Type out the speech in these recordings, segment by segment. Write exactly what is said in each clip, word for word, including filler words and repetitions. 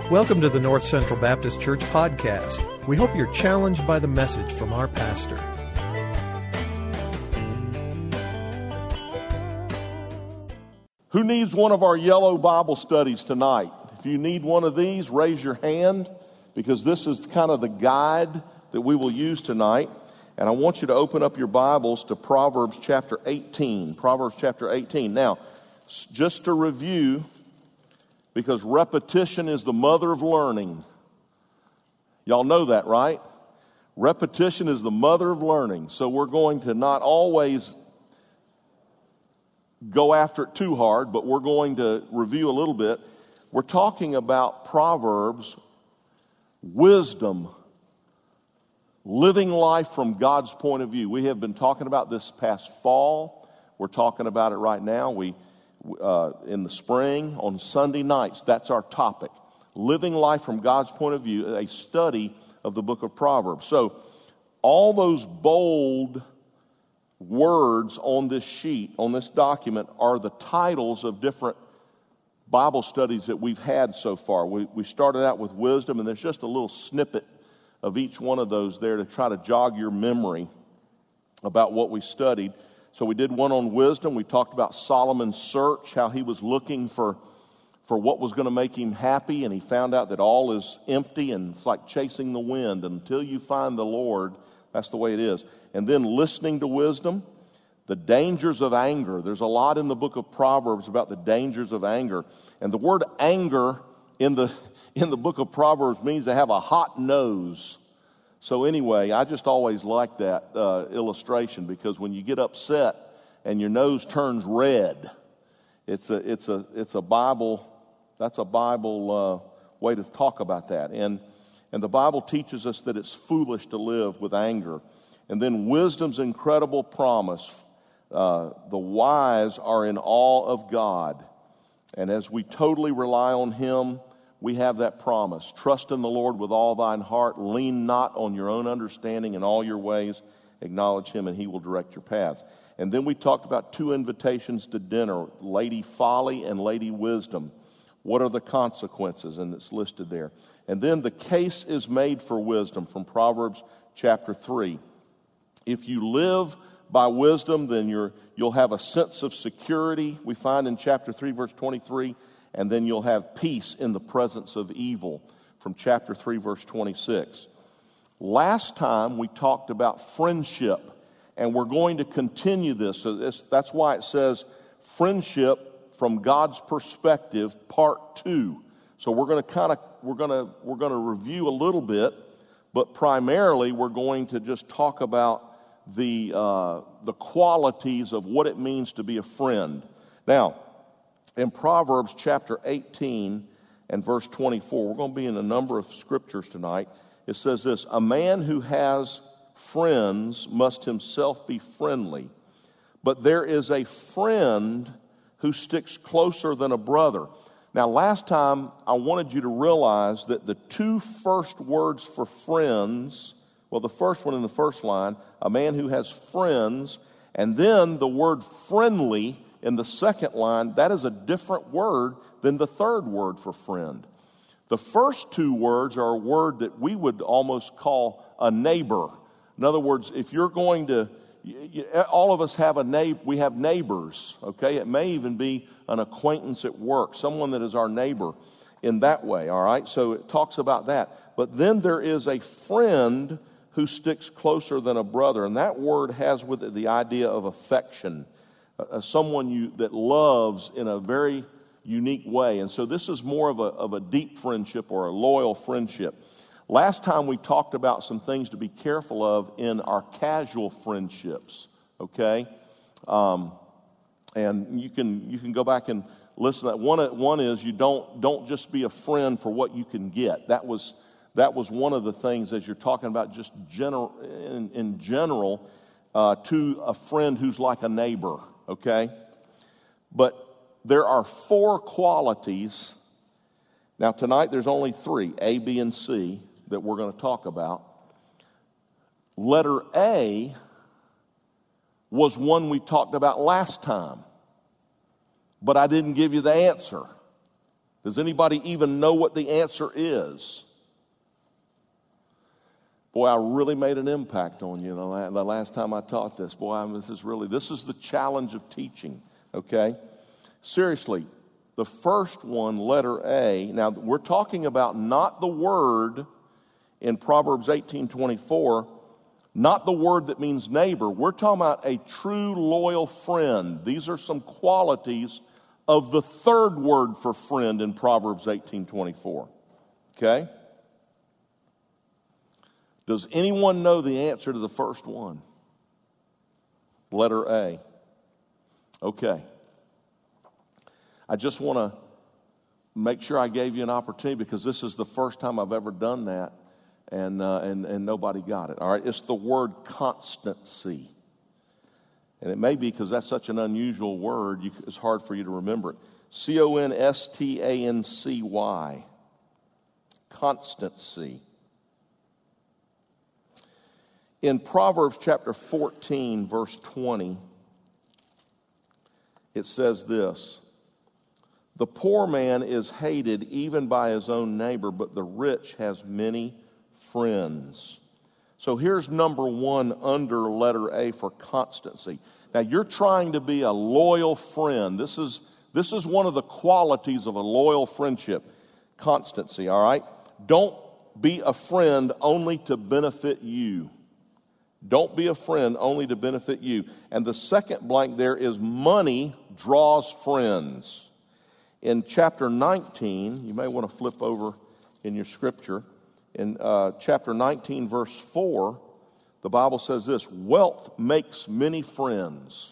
Welcome to the North Central Baptist Church podcast. We hope you're challenged by the message from our pastor. Who needs one of our yellow Bible studies tonight? If you need one of these, raise your hand, because this is kind of the guide that we will use tonight. And I want you to open up your Bibles to Proverbs chapter eighteen. Proverbs chapter eighteen. Now, just to review, because repetition is the mother of learning. Y'all know that, right? Repetition is the mother of learning. So we're going to not always go after it too hard, but we're going to review a little bit. We're talking about Proverbs, wisdom, living life from God's point of view. We have been talking about this past fall. We're talking about it right now. We Uh, in the spring, on Sunday nights, that's our topic. Living life from God's point of view, a study of the book of Proverbs. So, all those bold words on this sheet, on this document, are the titles of different Bible studies that we've had so far. We, we started out with wisdom, and there's just a little snippet of each one of those there to try to jog your memory about what we studied. So we did one on wisdom. We talked about Solomon's search, how he was looking for, for what was going to make him happy, and he found out that all is empty, and it's like chasing the wind. Until you find the Lord, that's the way it is. And then listening to wisdom, the dangers of anger. There's a lot in the book of Proverbs about the dangers of anger. And the word anger in the, in the book of Proverbs means to have a hot nose. So anyway, I just always like that uh, illustration, because when you get upset and your nose turns red, it's a it's a it's a Bible that's a Bible uh, way to talk about that. And and the Bible teaches us that it's foolish to live with anger. And then wisdom's incredible promise: uh, the wise are in awe of God, and as we totally rely on Him, we have that promise. Trust in the Lord with all thine heart. Lean not on your own understanding. In all your ways, acknowledge Him, and He will direct your paths. And then we talked about two invitations to dinner, Lady Folly and Lady Wisdom. What are the consequences? And it's listed there. And then the case is made for wisdom from Proverbs chapter three. If you live by wisdom, then you're, you'll have a sense of security. We find in chapter three, verse twenty-three, and then you'll have peace in the presence of evil from chapter three, verse twenty-six. Last time we talked about friendship, and we're going to continue this. So this, that's why it says friendship from God's perspective, part two. So we're going to kind of we're going to we're going to review a little bit, but primarily we're going to just talk about the uh, the qualities of what it means to be a friend. Now, in Proverbs chapter eighteen and verse twenty-four, we're going to be in a number of scriptures tonight. It says this: a man who has friends must himself be friendly, but there is a friend who sticks closer than a brother. Now, last time I wanted you to realize that the two first words for friends, well, the first one in the first line, a man who has friends, and then the word friendly in the second line, that is a different word than the third word for friend. The first two words are a word that we would almost call a neighbor. In other words, if you're going to, all of us have a neighbor, we have neighbors, okay? It may even be an acquaintance at work, someone that is our neighbor in that way, all right? So it talks about that. But then there is a friend who sticks closer than a brother, and that word has with it the idea of affection. Uh, someone you that loves in a very unique way. And so this is more of a of a deep friendship or a loyal friendship. Last time we talked about some things to be careful of in our casual friendships, okay? Um, and you can you can go back and listen to that. One, one is you don't don't just be a friend for what you can get. That was that was one of the things as you're talking about just general in, in general uh, to a friend who's like a neighbor. Okay? But there are four qualities. Now, tonight there's only three, A, B, and C, that we're going to talk about. Letter A was one we talked about last time, but I didn't give you the answer. Does anybody even know what the answer is? Boy, I really made an impact on you the last time I taught this. Boy, I mean, this is really, this is the challenge of teaching, okay? Seriously, the first one, letter A, now we're talking about not the word in Proverbs eighteen twenty-four, not the word that means neighbor. We're talking about a true loyal friend. These are some qualities of the third word for friend in Proverbs eighteen twenty-four, okay? Does anyone know the answer to the first one? Letter A. Okay. I just want to make sure I gave you an opportunity because this is the first time I've ever done that, and uh, and and nobody got it. All right, it's the word constancy, and it may be because that's such an unusual word, you, it's hard for you to remember it. C O N S T A N C Y. Constancy. In Proverbs chapter fourteen, verse twenty, it says this: the poor man is hated even by his own neighbor, but the rich has many friends. So here's number one under letter A for constancy. Now you're trying to be a loyal friend. This is, this is one of the qualities of a loyal friendship. Constancy, all right? Don't be a friend only to benefit you. Don't be a friend only to benefit you. And the second blank there is money draws friends. In chapter nineteen, you may want to flip over in your scripture. In uh, chapter nineteen, verse four, the Bible says this: wealth makes many friends,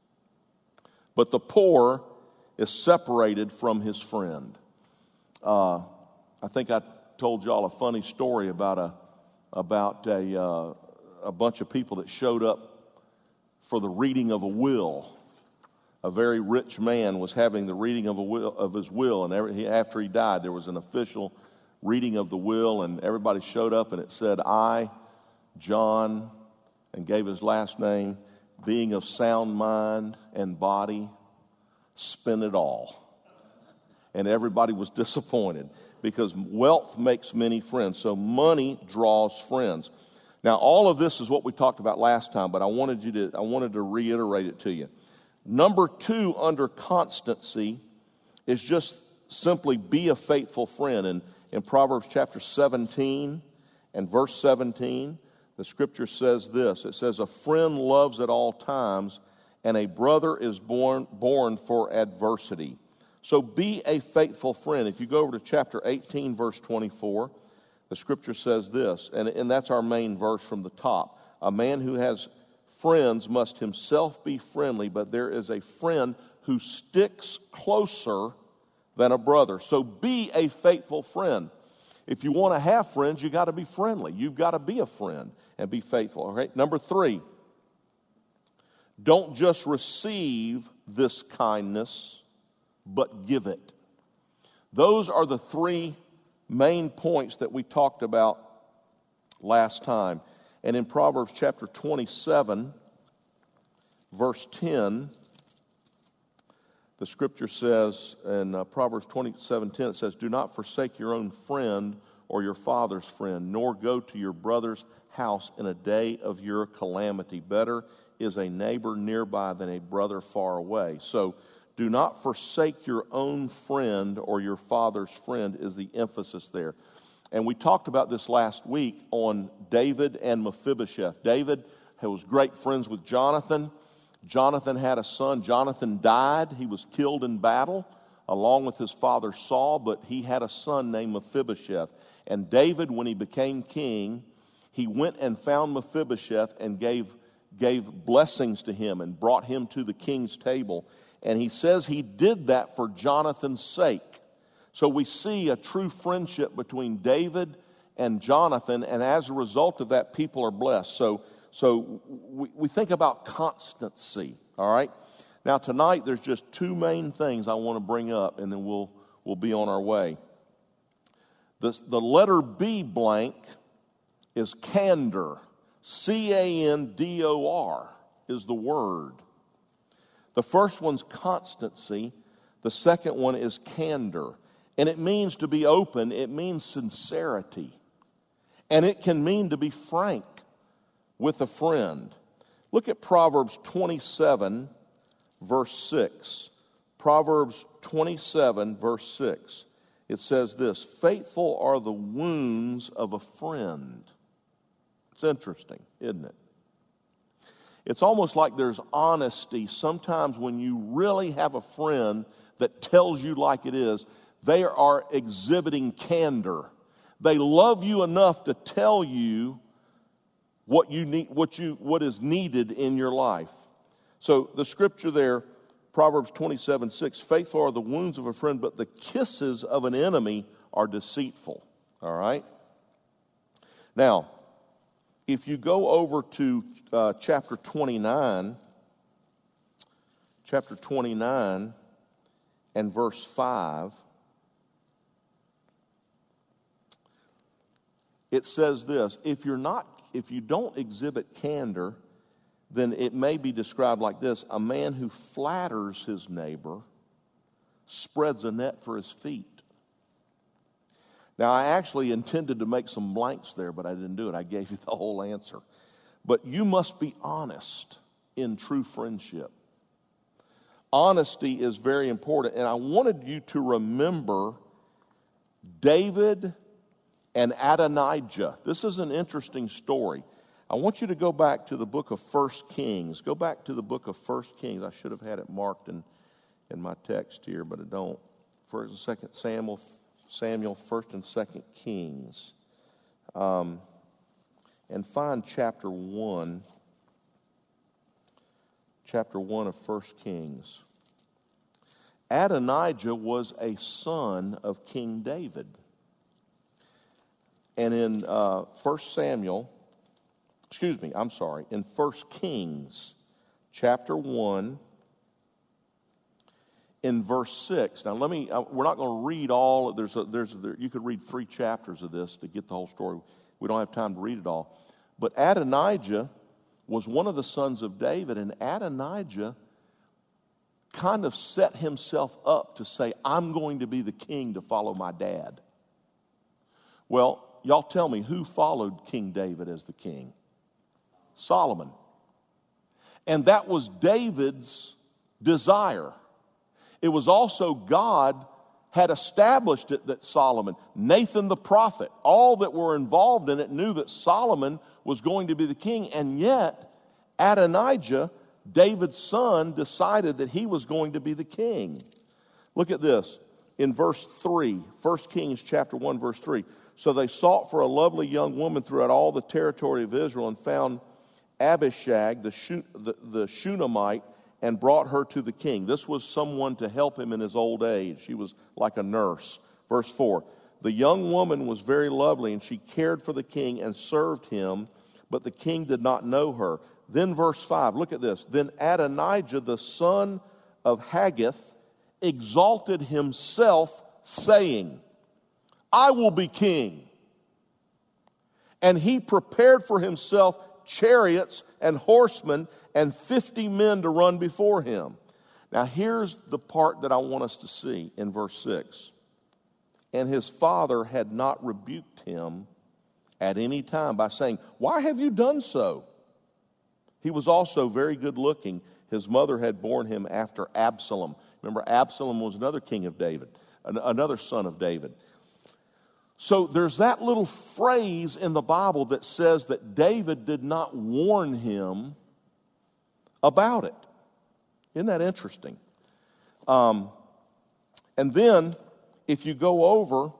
but the poor is separated from his friend. Uh, I think I told y'all a funny story about a about a uh, a bunch of people that showed up for the reading of a will. A very rich man was having the reading of a will of his will, and every, after he died, there was an official reading of the will, and everybody showed up, and it said, "I, John," and gave his last name, "being of sound mind and body, spent it all." And everybody was disappointed because wealth makes many friends. So money draws friends. Now, all of this is what we talked about last time, but I wanted you to I wanted to reiterate it to you. Number two under constancy is just simply be a faithful friend. And in Proverbs chapter seventeen and verse seventeen, the scripture says this. It says, a friend loves at all times, and a brother is born, born for adversity. So be a faithful friend. If you go over to chapter eighteen, verse twenty-four, the scripture says this, and, and that's our main verse from the top. A man who has friends must himself be friendly, but there is a friend who sticks closer than a brother. So be a faithful friend. If you want to have friends, you got to be friendly. You've got to be a friend and be faithful. All right? Number three, don't just receive this kindness, but give it. Those are the three main points that we talked about last time. And in Proverbs chapter twenty-seven, verse ten, the scripture says, in uh, Proverbs twenty-seven ten, it says, do not forsake your own friend or your father's friend, nor go to your brother's house in a day of your calamity. Better is a neighbor nearby than a brother far away. So do not forsake your own friend or your father's friend is the emphasis there. And we talked about this last week on David and Mephibosheth. David was great friends with Jonathan. Jonathan had a son. Jonathan died. He was killed in battle along with his father Saul, but he had a son named Mephibosheth. And David, when he became king, he went and found Mephibosheth and gave, gave blessings to him and brought him to the king's table. And he says he did that for Jonathan's sake. So we see a true friendship between David and Jonathan, and as a result of that, people are blessed. So, so we, we think about constancy, all right? Now tonight, there's just two main things I want to bring up, and then we'll, we'll be on our way. The, the letter B blank is candor. C A N D O R is the word. The first one's constancy. The second one is candor. And it means to be open. It means sincerity. And it can mean to be frank with a friend. Look at Proverbs twenty-seven, verse six. Proverbs twenty-seven, verse six. It says this, faithful are the wounds of a friend. It's interesting, isn't it? It's almost like there's honesty. Sometimes when you really have a friend that tells you like it is, they are exhibiting candor. They love you enough to tell you what you need, what you what is needed in your life. So the scripture there, Proverbs twenty-seven six, faithful are the wounds of a friend, but the kisses of an enemy are deceitful. All right? Now, if you go over to uh, chapter twenty-nine, chapter twenty-nine and verse five, it says this, if you're not, if you don't exhibit candor, then it may be described like this, a man who flatters his neighbor spreads a net for his feet. Now, I actually intended to make some blanks there, but I didn't do it. I gave you the whole answer. But you must be honest in true friendship. Honesty is very important, and I wanted you to remember David and Adonijah. This is an interesting story. I want you to go back to the book of First Kings. Go back to the book of First Kings. I should have had it marked in, in my text here, but I don't. First and Second Samuel, Samuel, First and Second Kings, um, and find chapter one. Chapter one of First Kings. Adonijah was a son of King David, and in uh, First Samuel. Excuse me, I'm sorry, in First Kings, chapter one, in verse six. Now, let me, uh, we're not going to read all, there's a, there's a, there, you could read three chapters of this to get the whole story. We don't have time to read it all. But Adonijah was one of the sons of David, and Adonijah kind of set himself up to say, I'm going to be the king to follow my dad. Well, y'all tell me, who followed King David as the king? Solomon. And that was David's desire. It was also God had established it that Solomon, Nathan the prophet, all that were involved in it knew that Solomon was going to be the king. And yet, Adonijah, David's son, decided that he was going to be the king. Look at this in verse three, First Kings chapter one, verse three. So they sought for a lovely young woman throughout all the territory of Israel and found Abishag, the, Shun- the, the Shunammite, and brought her to the king. This was someone to help him in his old age. She was like a nurse. Verse four, the young woman was very lovely, and she cared for the king and served him, but the king did not know her. Then verse five, look at this. Then Adonijah, the son of Haggith, exalted himself, saying, I will be king. And he prepared for himself chariots and horsemen and fifty men to run before him. Now here's the part that I want us to see in verse six. And his father had not rebuked him at any time by saying, why have you done so? He was also very good looking. His mother had borne him after Absalom. Remember, Absalom was another king of David, another son of David. So there's that little phrase in the Bible that says that David did not warn him about it. Isn't that interesting? Um, and then, if you go over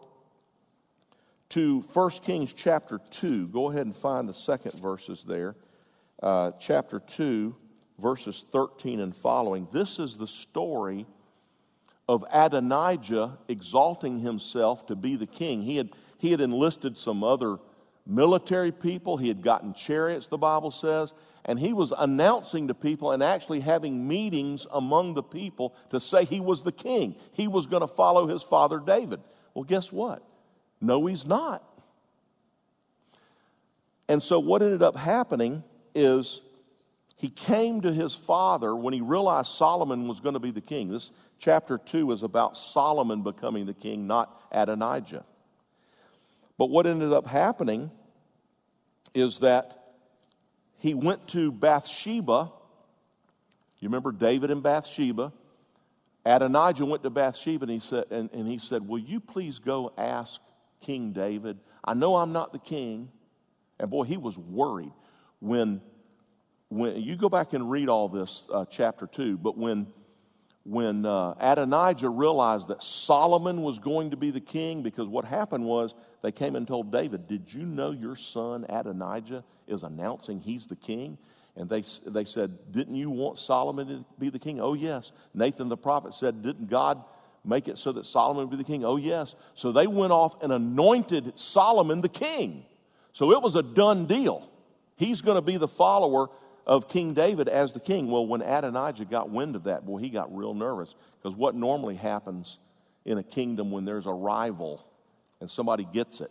to First Kings chapter two, go ahead and find the second verses there. Uh, chapter two, verses thirteen and following. This is the story of Adonijah exalting himself to be the king. He had, he had enlisted some other military people. He had gotten chariots, the Bible says. And he was announcing to people and actually having meetings among the people to say he was the king. He was going to follow his father David. Well, guess what? No, he's not. And so what ended up happening is he came to his father when he realized Solomon was going to be the king. This chapter two is about Solomon becoming the king, not Adonijah. But what ended up happening is that he went to Bathsheba. You remember David and Bathsheba? Adonijah went to Bathsheba and he said, and, and he said, will you please go ask King David? I know I'm not the king. And boy, he was worried. When, when you go back and read all this, uh, chapter two, but when, when uh, Adonijah realized that Solomon was going to be the king, because what happened was they came and told David, did you know your son Adonijah is announcing he's the king? And they they said, didn't you want Solomon to be the king? Oh, yes. Nathan the prophet said, didn't God make it so that Solomon would be the king? Oh, yes. So they went off and anointed Solomon the king. So it was a done deal. He's going to be the follower of King David as the king. Well, when Adonijah got wind of that, boy, he got real nervous. Because what normally happens in a kingdom when there's a rival and somebody gets it,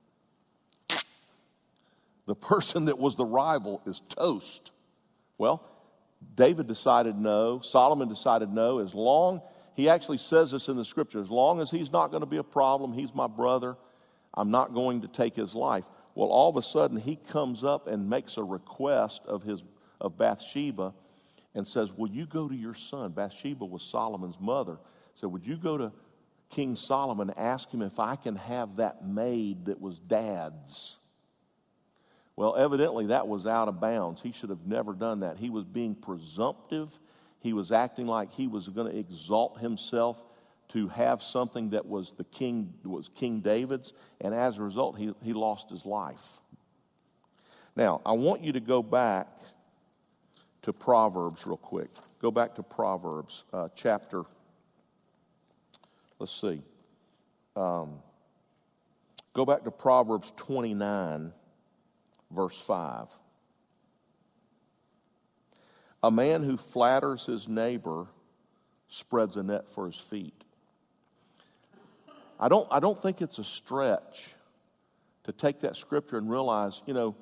the person that was the rival is toast. Well, David decided no. Solomon decided no. As long, he actually says this in the scripture, as long as he's not going to be a problem, he's my brother, I'm not going to take his life. Well, all of a sudden, he comes up and makes a request of his of Bathsheba and says, will you go to your son? Bathsheba was Solomon's mother. Said, would you go to King Solomon and ask him if I can have that maid that was dad's? Well, evidently that was out of bounds. He should have never done that. He was being presumptive. He was acting like he was going to exalt himself to have something that was the king was King David's, and as a result, he, he lost his life. Now, I want you to go back to Proverbs real quick. Go back to Proverbs uh, chapter, let's see. Um, go back to Proverbs twenty-nine. Verse five. A man who flatters his neighbor spreads a net for his feet. I don't, I don't think it's a stretch to take that scripture and realize, you know,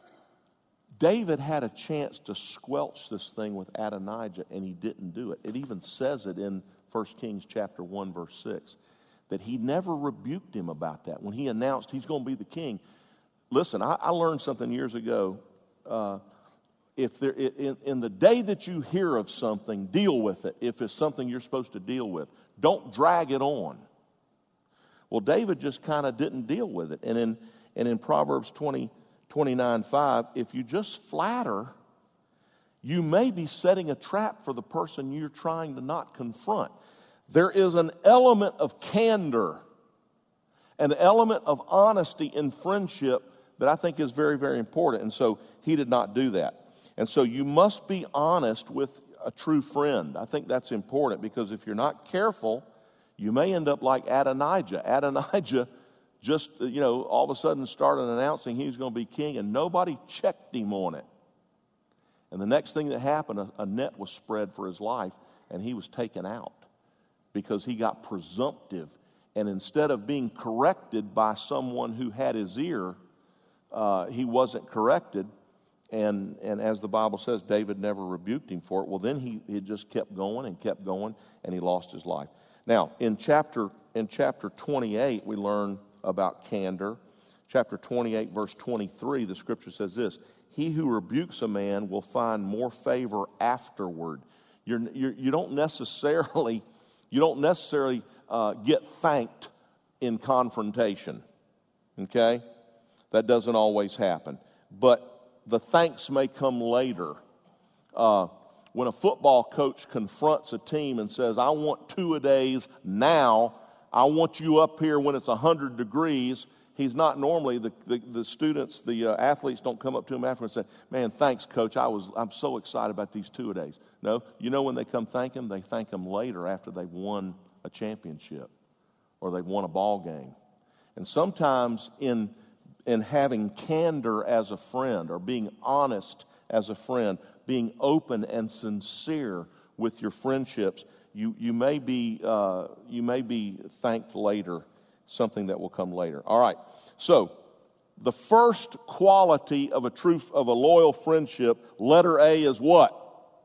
David had a chance to squelch this thing with Adonijah, and he didn't do it. It even says it in First Kings chapter one, verse six, that he never rebuked him about that. When he announced he's going to be the king, listen, I, I learned something years ago. Uh, if there, in, in the day that you hear of something, deal with it. If it's something you're supposed to deal with, don't drag it on. Well, David just kind of didn't deal with it. And in and in Proverbs twenty, twenty-nine, five, if you just flatter, you may be setting a trap for the person you're trying to not confront. There is an element of candor, an element of honesty in friendship that I think is very, very important. And so he did not do that. And so you must be honest with a true friend. I think that's important, because if you're not careful, you may end up like Adonijah. Adonijah just, you know, all of a sudden started announcing he was going to be king, and nobody checked him on it. And the next thing that happened, a, a net was spread for his life, and he was taken out because he got presumptive. And instead of being corrected by someone who had his ear, Uh, he wasn't corrected, and and as the Bible says, David never rebuked him for it. Well, then he, he just kept going and kept going, and he lost his life. Now, in chapter in chapter twenty-eight, we learn about candor. Chapter twenty-eight, verse twenty-three, the scripture says this: he who rebukes a man will find more favor afterward. You're, you're, you don't necessarily you don't necessarily uh, get thanked in confrontation, okay? That doesn't always happen. But the thanks may come later. Uh, when a football coach confronts a team and says, I want two-a-days now, I want you up here when it's one hundred degrees, he's not normally, the, the, the students, the uh, athletes don't come up to him after and say, man, thanks, coach, I was, I'm so excited about these two-a-days. No, you know when they come thank him? They thank him later after they've won a championship or they've won a ball game. And sometimes in in having candor as a friend, or being honest as a friend, being open and sincere with your friendships, you you may be uh, you may be thanked later, something that will come later. All right, so the first quality of a truth of a loyal friendship, letter A, is what?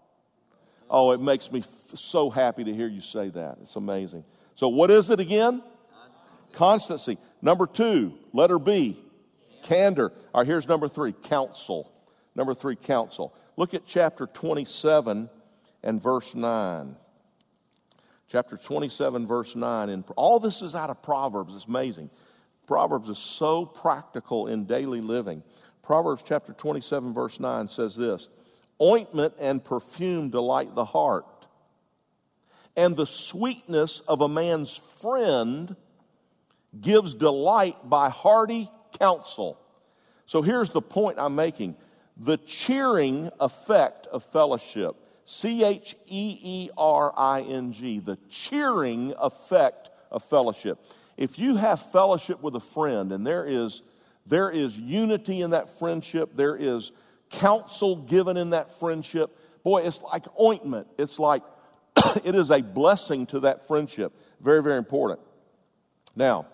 Oh, it makes me f- so happy to hear you say that. It's amazing. So what is it again? Constancy. Constancy. Number two, letter B, candor. All right, here's number three, counsel. Number three, counsel. Look at chapter twenty-seven and verse nine. Chapter twenty-seven, verse nine. And all this is out of Proverbs. It's amazing. Proverbs is so practical in daily living. Proverbs chapter twenty-seven, verse nine says this: ointment and perfume delight the heart, and the sweetness of a man's friend gives delight by hearty counsel. So here's the point I'm making. The cheering effect of fellowship. C H E E R I N G. The cheering effect of fellowship. If you have fellowship with a friend and there is, there is unity in that friendship, there is counsel given in that friendship, boy, it's like ointment. It's like, it is a blessing to that friendship. Very, very important. Now,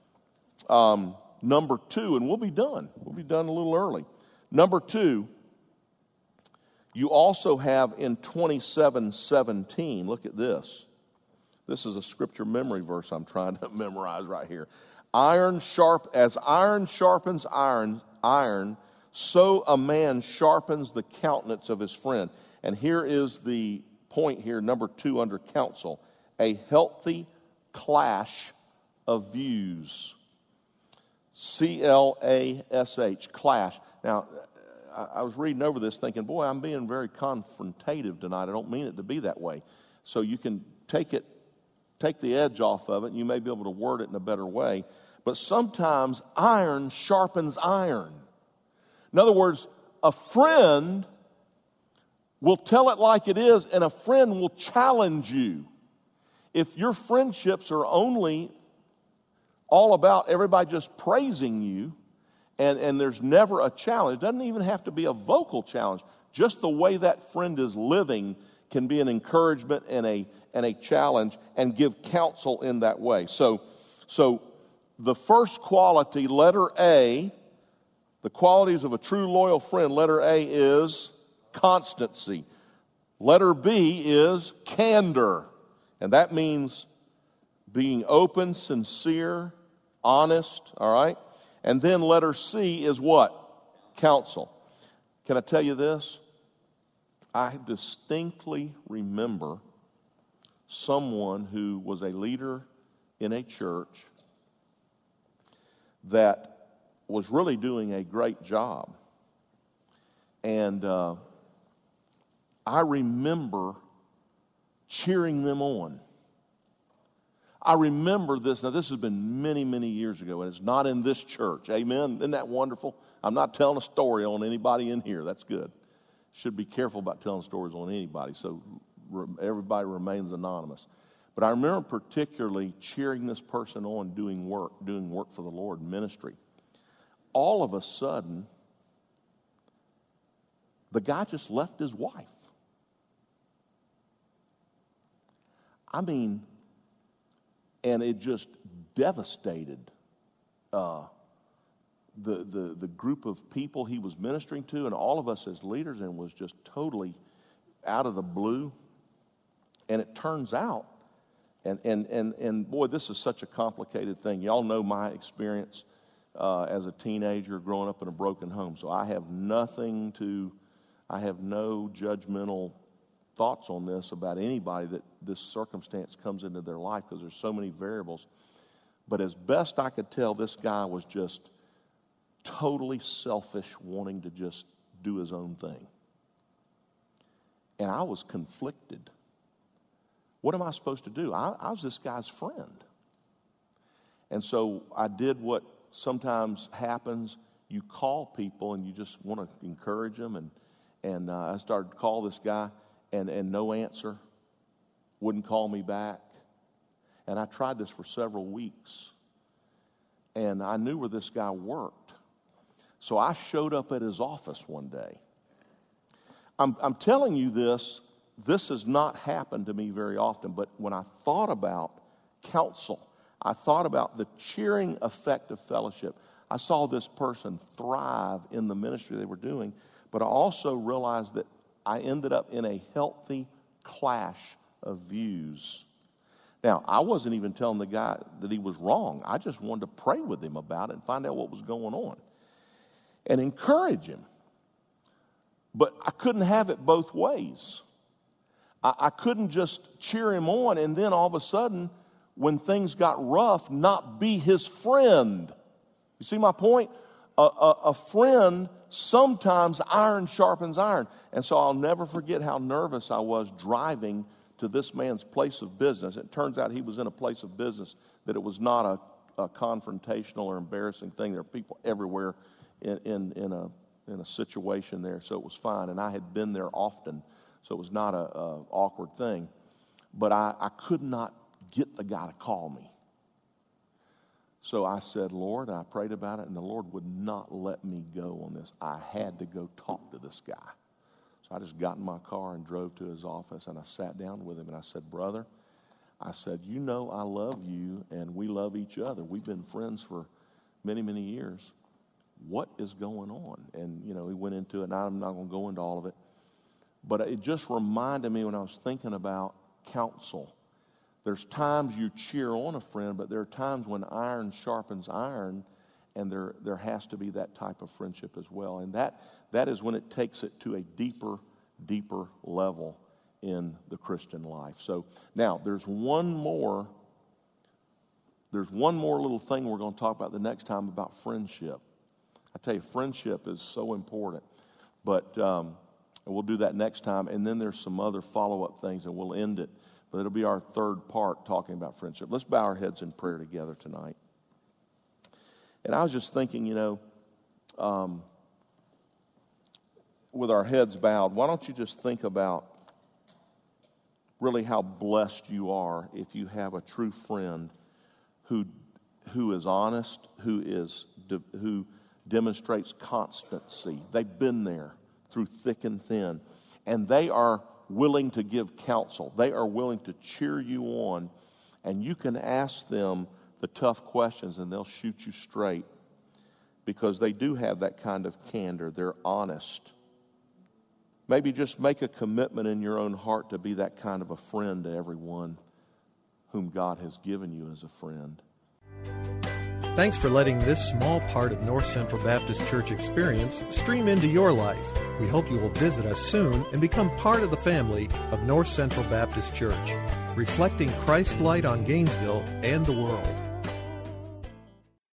um, number two, and we'll be done. We'll be done a little early. Number two, you also have in twenty-seven seventeen, look at this. This is a scripture memory verse I'm trying to memorize right here. Iron sharp, as iron sharpens iron, iron, so a man sharpens the countenance of his friend. And here is the point here, number two under counsel. A healthy clash of views. C L A S H, clash. Now, I was reading over this thinking, boy, I'm being very confrontative tonight. I don't mean it to be that way. So you can take it, take the edge off of it, and you may be able to word it in a better way. But sometimes iron sharpens iron. In other words, a friend will tell it like it is, and a friend will challenge you. If your friendships are only all about everybody just praising you, and, and there's never a challenge, it doesn't even have to be a vocal challenge. Just the way that friend is living can be an encouragement and a and a challenge, and give counsel in that way. So, so the first quality, letter A, the qualities of a true loyal friend, letter A is constancy. Letter B is candor. And that means being open, sincere, honest, all right? And then letter C is what? Counsel. Can I tell you this? I distinctly remember someone who was a leader in a church that was really doing a great job. And uh, I remember cheering them on. I remember this. Now, this has been many, many years ago, and it's not in this church. Amen? Isn't that wonderful? I'm not telling a story on anybody in here. That's good. Should be careful about telling stories on anybody, so re- everybody remains anonymous. But I remember particularly cheering this person on doing work, doing work for the Lord, ministry. All of a sudden, the guy just left his wife. I mean, and it just devastated uh, the, the, the group of people he was ministering to, and all of us as leaders, and was just totally out of the blue. And it turns out, and and and and boy, this is such a complicated thing. Y'all know my experience uh, as a teenager growing up in a broken home. So I have nothing to, I have no judgmental thoughts on this about anybody that this circumstance comes into their life, because there's so many variables. But as best I could tell, this guy was just totally selfish, wanting to just do his own thing. And I was conflicted. What am I supposed to do? I, I was this guy's friend. And so I did what sometimes happens. You call people and you just want to encourage them. And, and uh, I started to call this guy, and, and no answer. Wouldn't call me back. And I tried this for several weeks. And I knew where this guy worked. So I showed up at his office one day. I'm, I'm telling you this, this has not happened to me very often, but when I thought about counsel, I thought about the cheering effect of fellowship. I saw this person thrive in the ministry they were doing, but I also realized that I ended up in a healthy clash of views. Now, I wasn't even telling the guy that he was wrong. I just wanted to pray with him about it and find out what was going on and encourage him. But I couldn't have it both ways. I, I couldn't just cheer him on and then all of a sudden, when things got rough, not be his friend. You see my point? A, a, a friend, sometimes iron sharpens iron. And so I'll never forget how nervous I was driving to this man's place of business. It turns out he was in a place of business that it was not a, a confrontational or embarrassing thing. There are people everywhere in, in, in, a, in a situation there, so it was fine. And I had been there often, so it was not a, a awkward thing. But I, I could not get the guy to call me. So I said, Lord, and I prayed about it, and the Lord would not let me go on this. I had to go talk to this guy. So I just got in my car and drove to his office, and I sat down with him, and I said, brother, I said, you know I love you, and we love each other. We've been friends for many, many years. What is going on? And, you know, he went into it, and I'm not going to go into all of it. But it just reminded me when I was thinking about counsel. There's times you cheer on a friend, but there are times when iron sharpens iron, and there there has to be that type of friendship as well. And that that is when it takes it to a deeper, deeper level in the Christian life. So now there's one more, there's one more little thing we're going to talk about the next time about friendship. I tell you, friendship is so important. But um, we'll do that next time. And then there's some other follow-up things, and we'll end it. But it'll be our third part talking about friendship. Let's bow our heads in prayer together tonight. And I was just thinking, you know, um, with our heads bowed, why don't you just think about really how blessed you are if you have a true friend who who is honest, who is de- who demonstrates constancy. They've been there through thick and thin, and they are willing to give counsel. They are willing to cheer you on, and you can ask them the tough questions and they'll shoot you straight because they do have that kind of candor. They're honest. Maybe just make a commitment in your own heart to be that kind of a friend to everyone whom God has given you as a friend. Thanks for letting this small part of North Central Baptist Church experience stream into your life. We hope you will visit us soon and become part of the family of North Central Baptist Church, reflecting Christ's light on Gainesville and the world.